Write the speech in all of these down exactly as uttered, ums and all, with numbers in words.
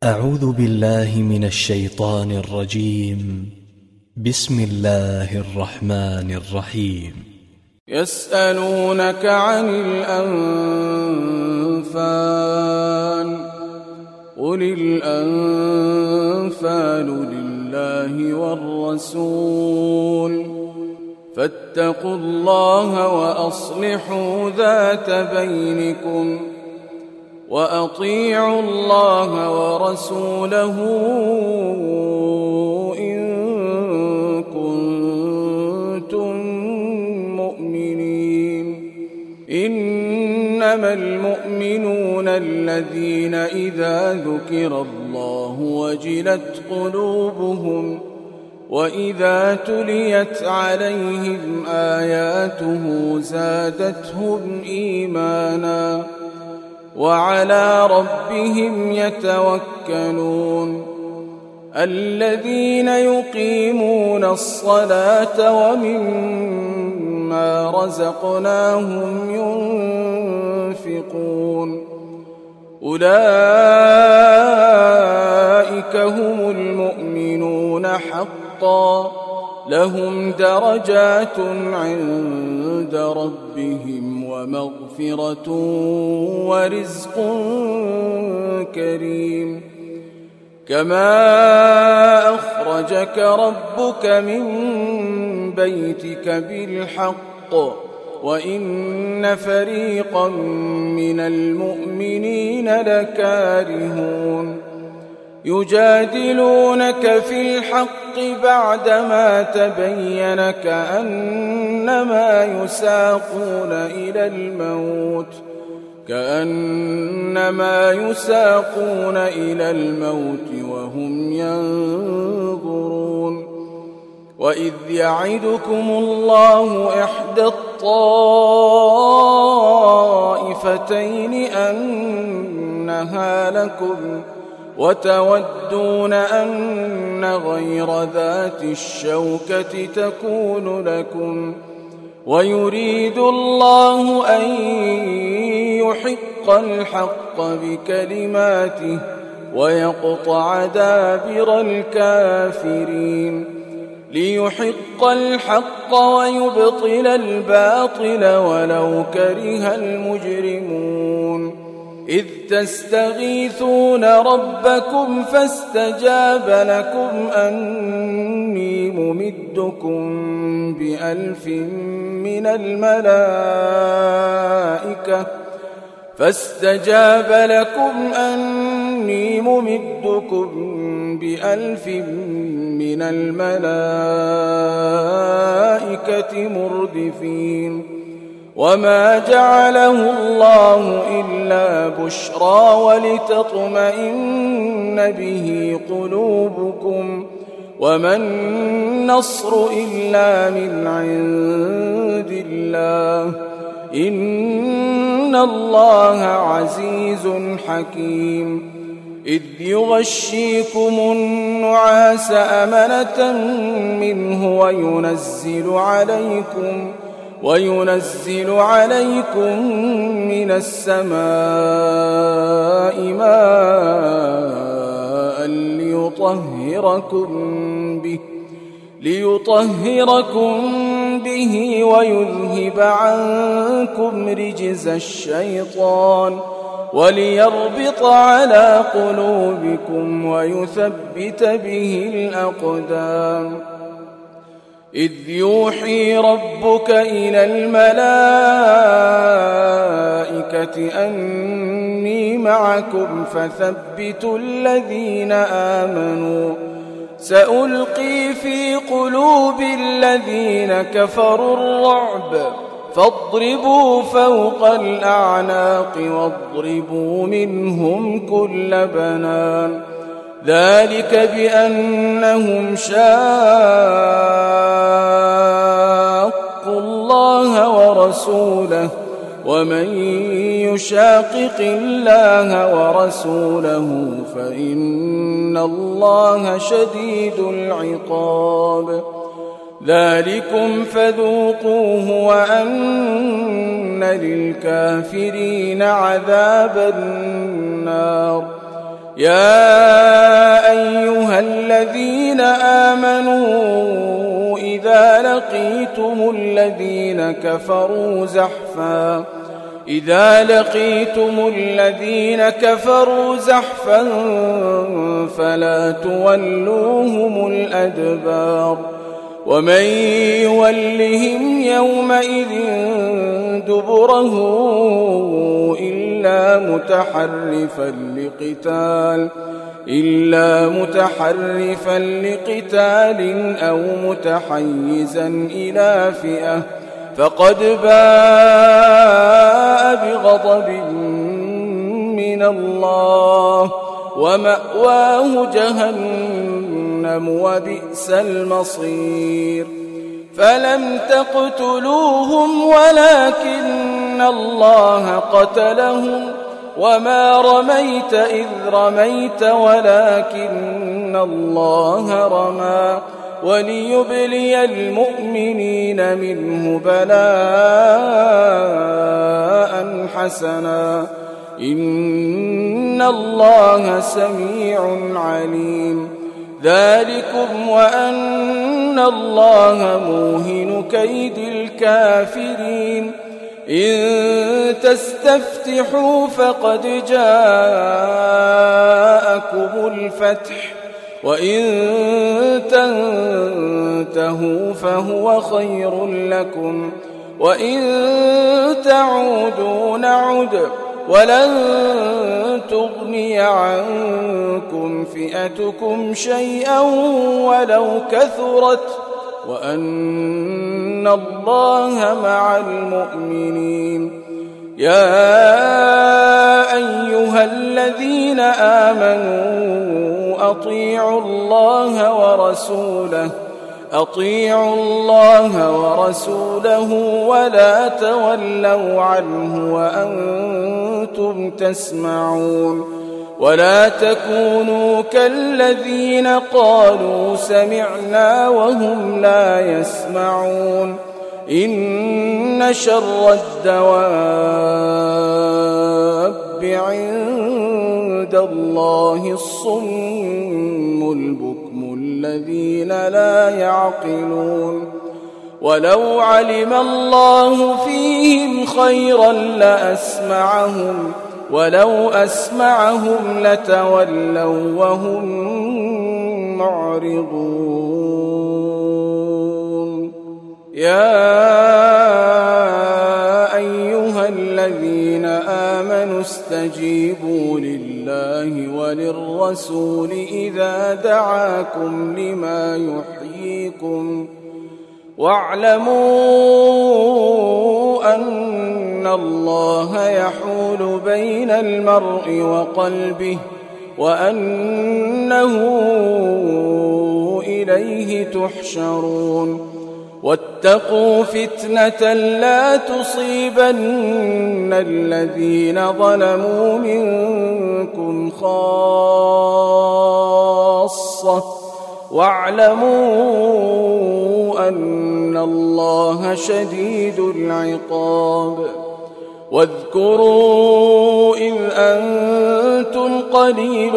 أعوذ بالله من الشيطان الرجيم. بسم الله الرحمن الرحيم. يسألونك عن الأنفال قل الأنفال لله والرسول فاتقوا الله وأصلحوا ذات بينكم وأطيعوا الله ورسوله إن كنتم مؤمنين. إنما المؤمنون الذين إذا ذكر الله وجلت قلوبهم وإذا تليت عليهم آياته زادتهم إيمانا وعلى ربهم يتوكلون. الذين يقيمون الصلاة ومما رزقناهم ينفقون أولئك هم المؤمنون حقا لهم درجات عند ربهم ومغفرة ورزق كريم. كما أخرجك ربك من بيتك بالحق وإن فريقا من المؤمنين لكارهون يجادلونك في الحق بعدما تبين كأنما يساقون إلى الموت كأنما يساقون إلى الموت وهم ينظرون. وإذ يعدكم الله إحدى الطائفتين أنها لكم وتودون أن غير ذات الشوكة تكون لكم ويريد الله أن يحق الحق بكلماته ويقطع دابر الكافرين ليحق الحق ويبطل الباطل ولو كره المجرمون. إذ تستغيثون ربكم فاستجاب لكم أني ممدكم بألف من الملائكة فاستجاب لكم أني ممدكم بألف من الملائكة مردفين. وما جعله الله إلا بشرى ولتطمئن به قلوبكم وما النصر إلا من عند الله إن الله عزيز حكيم. إذ يغشيكم النعاس أمنة منه وينزل عليكم وينزل عليكم من السماء ماء ليطهركم به ليطهركم به ويذهب عنكم رجز الشيطان وليربط على قلوبكم ويثبت به الأقدام. إذ يوحي ربك إلى الملائكة أني معكم فثبتوا الذين آمنوا سألقي في قلوب الذين كفروا الرعب فاضربوا فوق الأعناق واضربوا منهم كل بنان ذلك بأنهم شاقوا الله ورسوله ومن يشاقق الله ورسوله فإن الله شديد العقاب. ذلكم فذوقوه وأن للكافرين عذاب النار يا أيها الذين آمنوا إذا لقيتم الذين كفروا زحفا إذا لقيتم الذين كفروا زحفا فلا تولوهم الأدبار ومن يولهم يومئذ دبره إلا متحرفا لقتال إلا متحرفا لقتال أو متحيزا إلى فئة فقد باء بغضب من الله ومأواه جهنم وبئس المصير فلم تقتلوهم ولكن الله قتلهم وما رميت إذ رميت ولكن الله رمى وليبلي المؤمنين منه بلاء حسنا إن الله سميع عليم ذلكم وأن الله موهن كيد الكافرين إن تستفتحوا فقد جاءكم الفتح وإن تنتهوا فهو خير لكم وإن تعودوا نعد ولن تغني عنكم فئتكم شيئا ولو كثرت وأن الله مع المؤمنين يا أيها الذين آمنوا أطيعوا الله ورسوله أطيعوا الله ورسوله ولا تولوا عنه وأنتم تسمعون ولا تكونوا كالذين قالوا سمعنا وهم لا يسمعون إن شر الدواب عند الله الصم البكم الذين لا يعقلون ولو علم الله فيهم خيرا لأسمعهم ولو أسمعهم لتولوا وهم معرضون يا أيها الذين آمنوا استجيبوا لله وللرسول إذا دعاكم لما يحييكم واعلموا أن الله يحول بين المرء وقلبه وأنه إليه تحشرون واتقوا فتنة لا تصيبن الذين ظلموا منكم خاصة واعلموا أن الله شديد العقاب واذكروا إذ أنتم قليل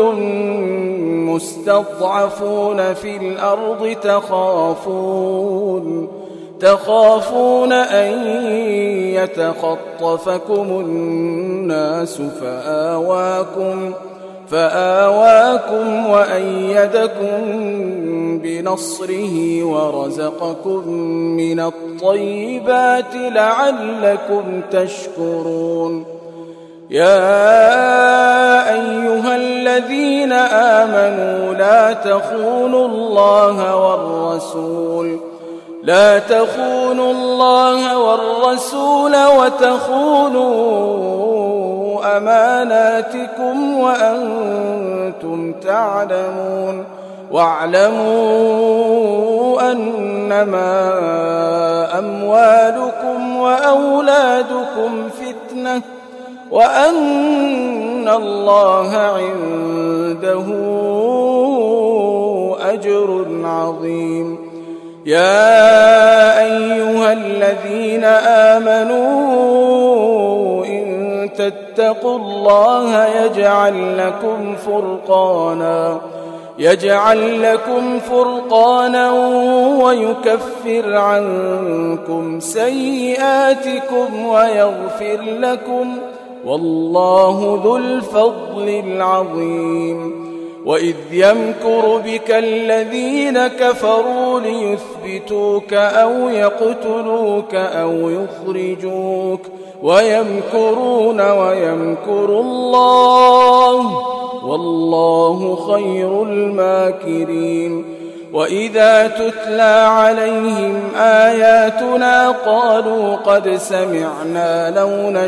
مستضعفون في الأرض تخافون تخافون أن يتخطفكم الناس فآواكم فآواكم وأيدكم بنصره ورزقكم من الطيبات لعلكم تشكرون يا أيها الذين آمنوا لا تخونوا الله والرسول لا تخونوا الله والرسول وتخونوا أماناتكم وأنتم تعلمون واعلموا أنما أموالكم وأولادكم فتنة وأن الله عنده أجر عظيم يا أيها الذين آمنوا إن تتقوا الله يجعل لكم فرقانا يجعل لكم فرقانا ويكفر عنكم سيئاتكم ويغفر لكم والله ذو الفضل العظيم. وإذ يمكر بك الذين كفروا ليثبتوك أو يقتلوك أو يخرجوك ويمكرون ويمكر الله والله خير الماكرين. وإذا تتلى عليهم آياتنا قالوا قد سمعنا لو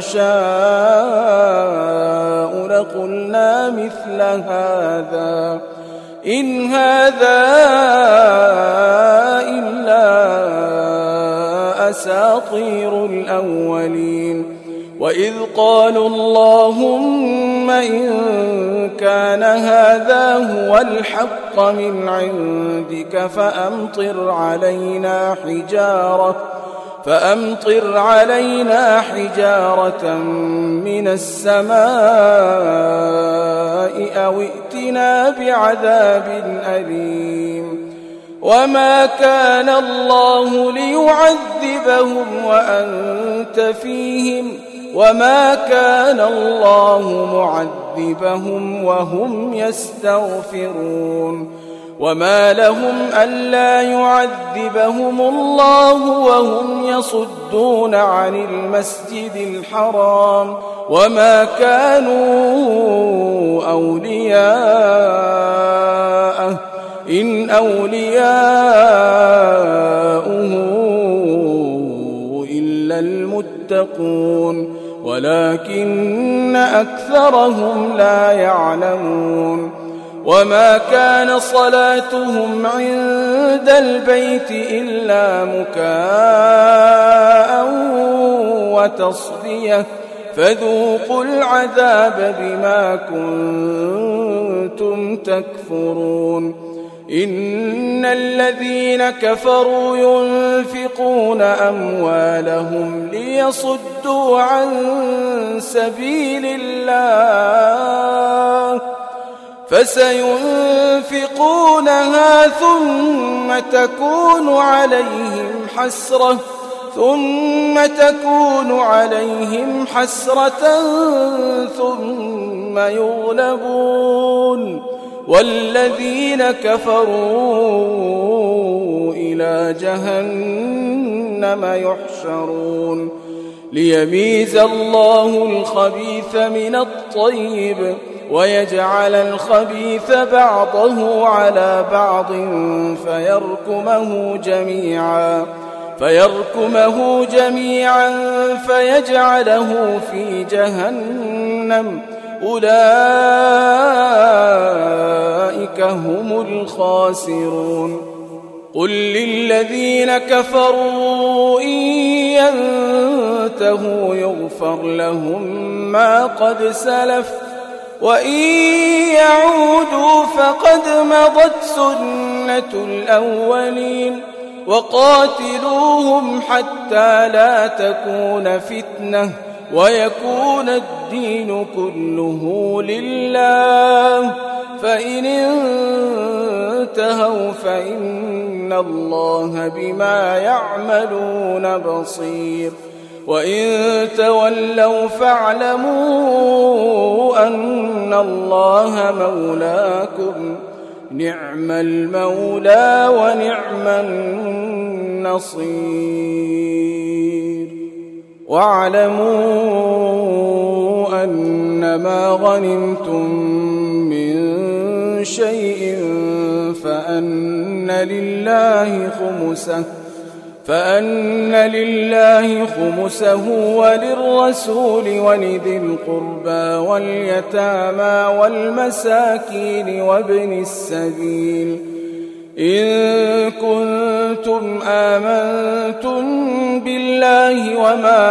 نشاء لقلنا مثل هذا إن هذا إلا أساطير الأولين. وإذ قالوا اللهم إن كان هذا هو الحق من عندك فأمطر علينا حجارة فأمطر علينا حجارة من السماء أو ائتنا بعذاب أليم. وما كان الله ليعذبهم وأنت فيهم وما كان الله معذبهم وهم يستغفرون. وما لهم ألا يعذبهم الله وهم يصدون عن المسجد الحرام وما كانوا أولياءه إن أولياؤه إلا المتقون ولكن أكثرهم لا يعلمون. وما كان صلاتهم عند البيت إلا مكاء وتصدية فذوقوا العذاب بما كنتم تكفرون. إن الذين كفروا ينفقون أموالهم ليصدوا عن سبيل الله فسينفقونها ثم تكون عليهم حسرة ثم تكون عليهم حسرة ثم يغلبون والذين كفروا إلى جهنم يحشرون. ليميز الله الخبيث من الطيب ويجعل الخبيث بعضه على بعض فيركمه جميعا فيركمه جميعا فيجعله في جهنم أولئك هم الخاسرون. قل للذين كفروا إن ينتهوا يغفر لهم ما قد سلف وإن يعودوا فقد مضت سنة الأولين. وقاتلوهم حتى لا تكون فتنة ويكون الدين كله لله فإن انتهوا فإن الله بما يعملون بصير. وإن تولوا فاعلموا أن الله مولاكم نعم المولى ونعم النصير. واعلموا أنما غنمتم من شيء فأن لله خمسه فأن لله خمسه وللرسول ولذي القربى واليتامى والمساكين وابن السبيل إن كنتم آمنتم بالله وما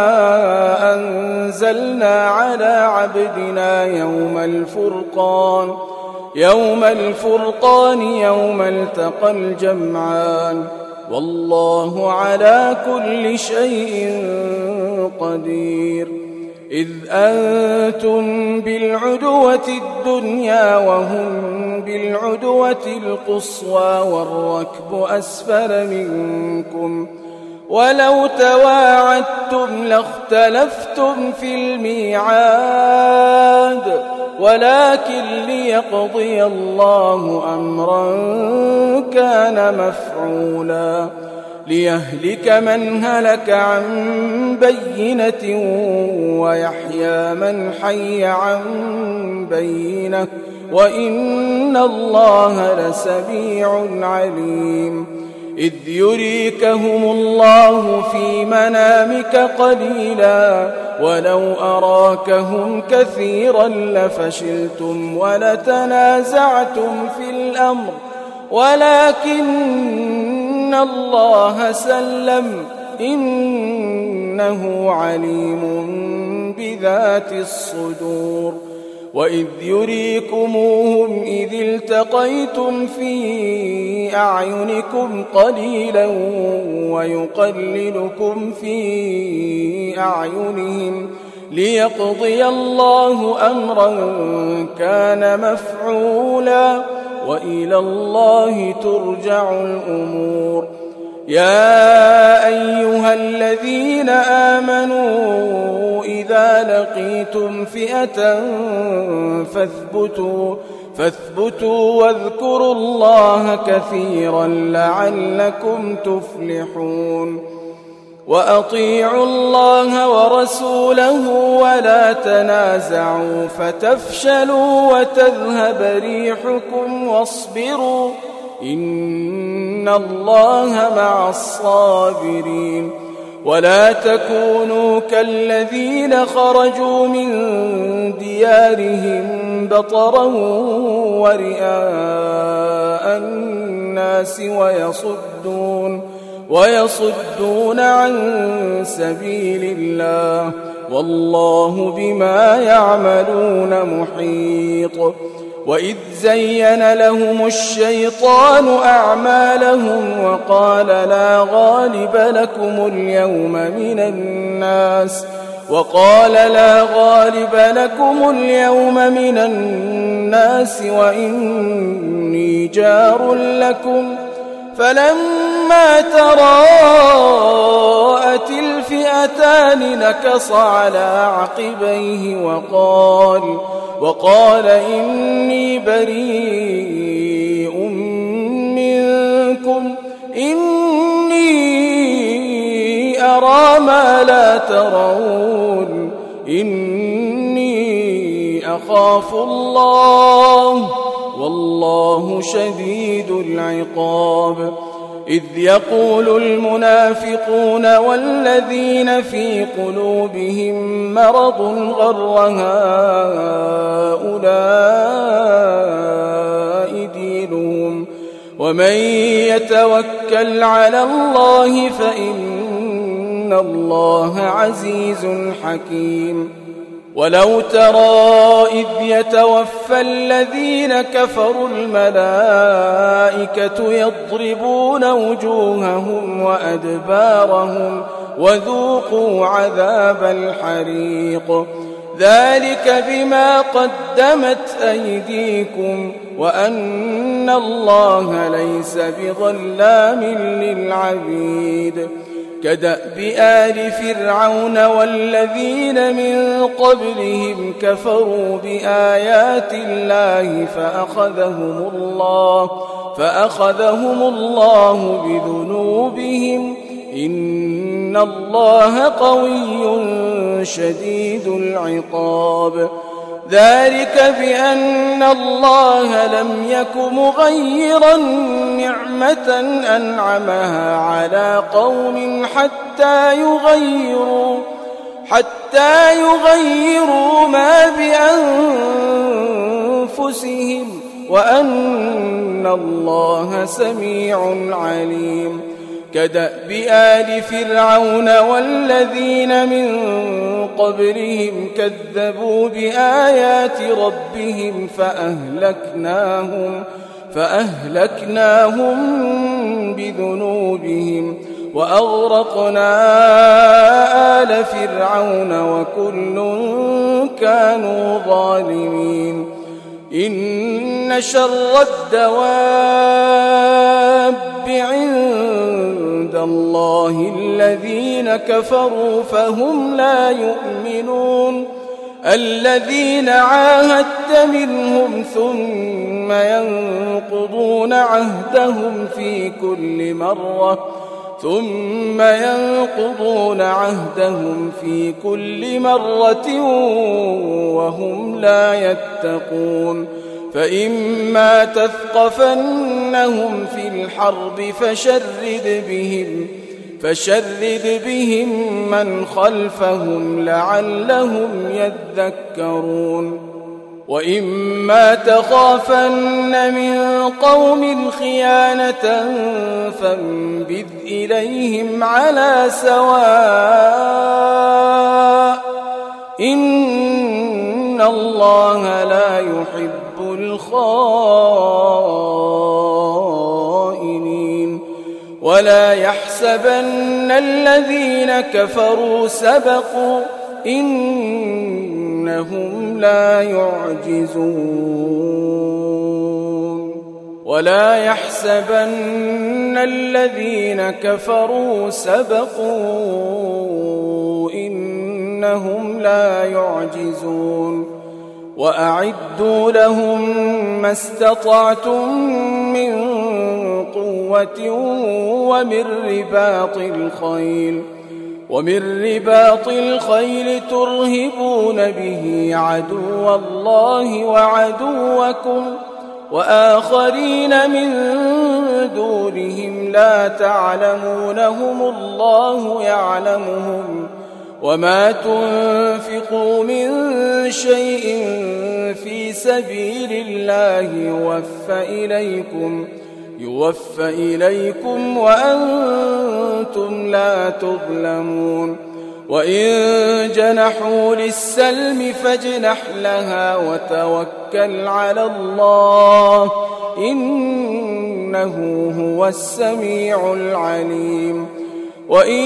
أنزلنا على عبدنا يوم الفرقان يوم الفرقان يوم التقى الجمعان والله على كل شيء قدير. إذ أنتم بالعدوة الدنيا وهم بالعدوة القصوى والركب أسفل منكم ولو تواعدتم لاختلفتم في الميعاد ولكن ليقضي الله أمرا كان مفعولا ليهلك من هلك عن بينة ويحيى من حي عن بينة وإن الله لسميع عليم إذ يريكهم الله في منامك قليلا ولو أراكهم كثيرا لفشلتم ولتنازعتم في الأمر ولكن الله سلم إنه عليم بذات الصدور وإذ يريكموهم إذ التقيتم في أعينكم قليلا ويقللكم في أعينهم ليقضي الله أمرا كان مفعولا وإلى الله ترجع الأمور يا أيها الذين آمنوا إذا لقيتم فئة فاثبتوا فاثبتوا واذكروا الله كثيرا لعلكم تفلحون وأطيعوا الله ورسوله ولا تنازعوا فتفشلوا وتذهب ريحكم واصبروا إن الله مع الصابرين ولا تكونوا كالذين خرجوا من ديارهم بطرا ورئاء الناس ويصدون ويصدون عن سبيل الله والله بما يعملون محيط وإذ زين لهم الشيطان أعمالهم وقال لا غالب لكم اليوم من الناس وقال لا غالب لكم اليوم من الناس وإني جار لكم فلما تراءت الفئتان نكص على عقبيه وقال وقال إني بريء منكم إني أرى ما لا ترون إني أخاف الله والله شديد العقاب إذ يقول المنافقون والذين في قلوبهم مرض غر هؤلاء دينهم ومن يتوكل على الله فإن الله عزيز حكيم ولو ترى إذ يتوفى الذين كفروا الملائكة يضربون وجوههم وأدبارهم وذوقوا عذاب الحريق ذلك بما قدمت أيديكم وأن الله ليس بظلام للعبيد كدأب آل فرعون والذين من قبلهم كفروا بآيات الله فأخذهم الله فأخذهم الله بذنوبهم إن الله قوي شديد العقاب ذلك بأن الله لم يك مغيرا نعمة أنعمها على قوم حتى يغيروا حتى يغيروا ما بأنفسهم وأن الله سميع عليم كدأب آل فرعون والذين من قبلهم كذبوا بآيات ربهم فأهلكناهم فأهلكناهم بذنوبهم وأغرقنا آل فرعون وكل كانوا ظالمين إن شر الدواب عند الله الذين كفروا فهم لا يؤمنون الذين عاهدت منهم ثم ينقضون عهدهم في كل مرة ثم ينقضون عهدهم في كل مرة وهم لا يتقون فإما تثقفنهم في الحرب فشرد بهم فشرد بهم من خلفهم لعلهم يذكرون وإما تخافن من قوم خيانة فانبذ إليهم على سواء إن الله لا يحب الخائنين ولا يحسبن الذين كفروا سبقوا إنهم لا يعجزون ولا يحسبن الذين كفروا سبقوا إنهم لا يعجزون وأعدوا لهم ما استطعتم من قوة ومن رباط الخيل ومن رباط الخيل ترهبون به عدو الله وعدوكم وآخرين من دونهم لا تعلمونهم الله يعلمهم وما تنفقوا من شيء في سبيل الله يوفى إليكم يوفى إليكم وأنتم لا تظلمون وإن جنحوا للسلم فاجنح لها وتوكل على الله إنه هو السميع العليم وإن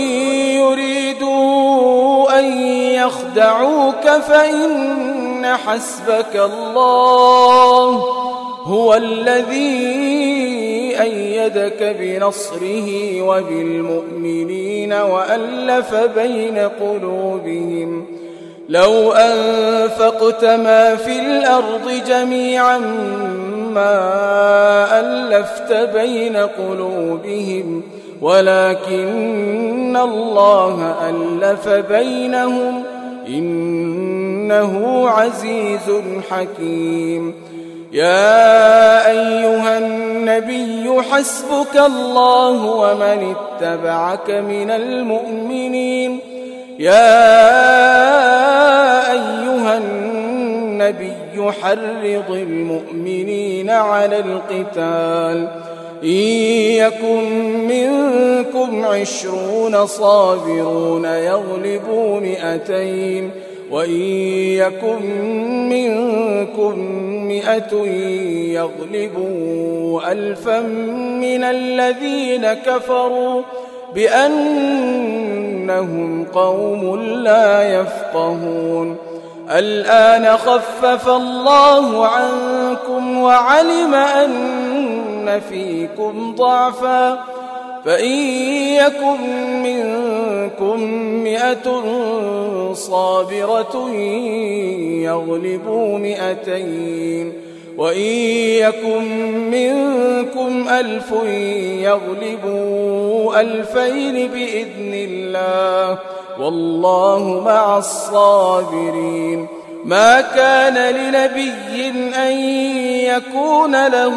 يريدوا أن يخدعوك فإن حسبك الله هو الذي أيدك بنصره وبالمؤمنين وألف بين قلوبهم لو أنفقت ما في الأرض جميعا ما ألفت بين قلوبهم ولكن الله ألف بينهم إنه عزيز حكيم يا أيها النبي حسبك الله ومن اتبعك من المؤمنين يا أيها النبي حرض المؤمنين على القتال إن يكن منكم عشرون صابرون يغلبوا مئتين وإن يكن منكم مئة يغلبوا ألفا من الذين كفروا بأنهم قوم لا يفقهون الآن خفف الله عنكم وعلم أن فيكم ضعفا فإن يكن منكم مئة صابرة يغلبوا مئتين وإن يكن منكم ألف يغلبوا ألفين بإذن الله والله مع الصابرين ما كان لنبي أن يكون له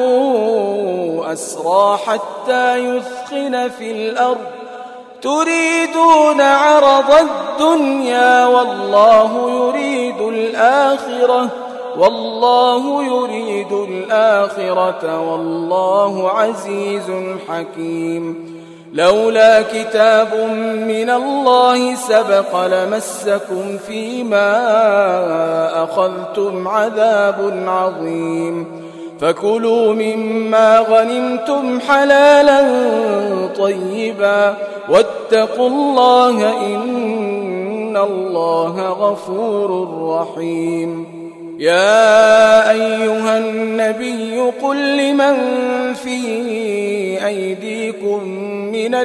أسرى حتى يثخن في الأرض تريدون عرض الدنيا والله يريد الآخرة والله يريد الآخرة والله عزيز حكيم لولا كتاب من الله سبق لمسكم فيما أخذتم عذاب عظيم فكلوا مما غنمتم حلالا طيبا واتقوا الله إن الله غفور رحيم. يا أيها النبي قل لمن في أيديكم من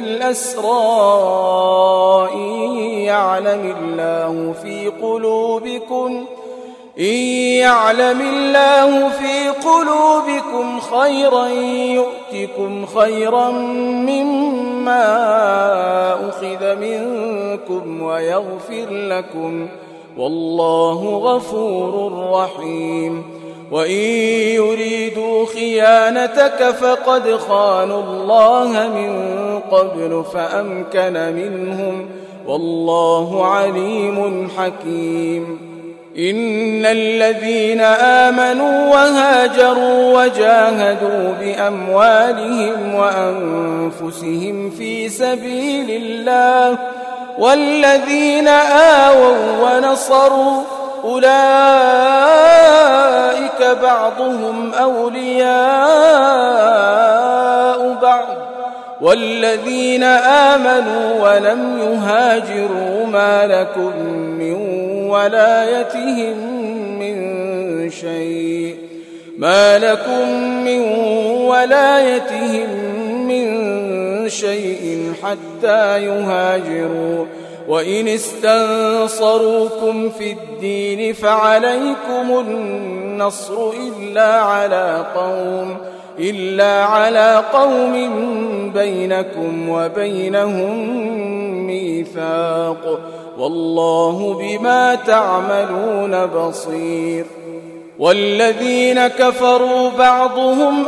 الأسرى إن يعلم الله في قلوبكم إن يعلم الله في قلوبكم خيرا يؤتكم خيرا مما أخذ منكم ويغفر لكم والله غفور رحيم. وإن يريدوا خيانتك فقد خانوا الله من قبل فأمكن منهم والله عليم حكيم. إن الذين آمنوا وهاجروا وجاهدوا بأموالهم وأنفسهم في سبيل الله والذين آووا ونصروا أولئك بعضهم أولياء بعض والذين آمنوا ولم يهاجروا ما لكم من ولايتهم من شيء ما لكم من ولايتهم من شيء حتى يهاجروا وإن استنصروكم في الدين فعليكم النصر إلا على قوم إلا على قوم بينكم وبينهم ميثاق والله بما تعملون بصير. والذين كفروا بعضهم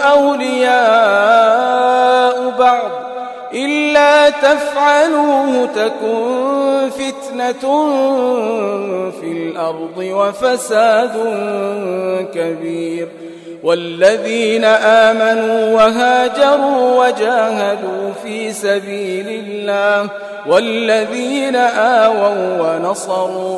أولياء بعض إلا تفعلوه تكن فتنة في الأرض وفساد كبير. والذين آمنوا وهاجروا وجاهدوا في سبيل الله والذين آووا ونصروا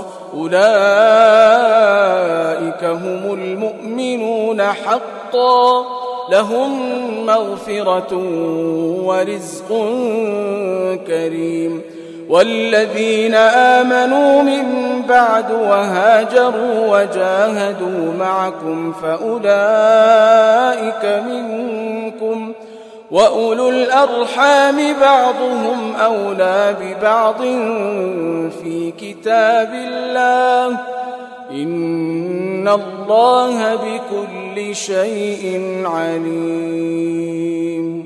أولئك هم المؤمنون حقا لهم مغفرة ورزق كريم. والذين آمنوا من بعد وهاجروا وجاهدوا معكم فأولئك منكم وأولو الأرحام بعضهم أولى ببعض في كتاب الله إن الله بكل شيء عليم.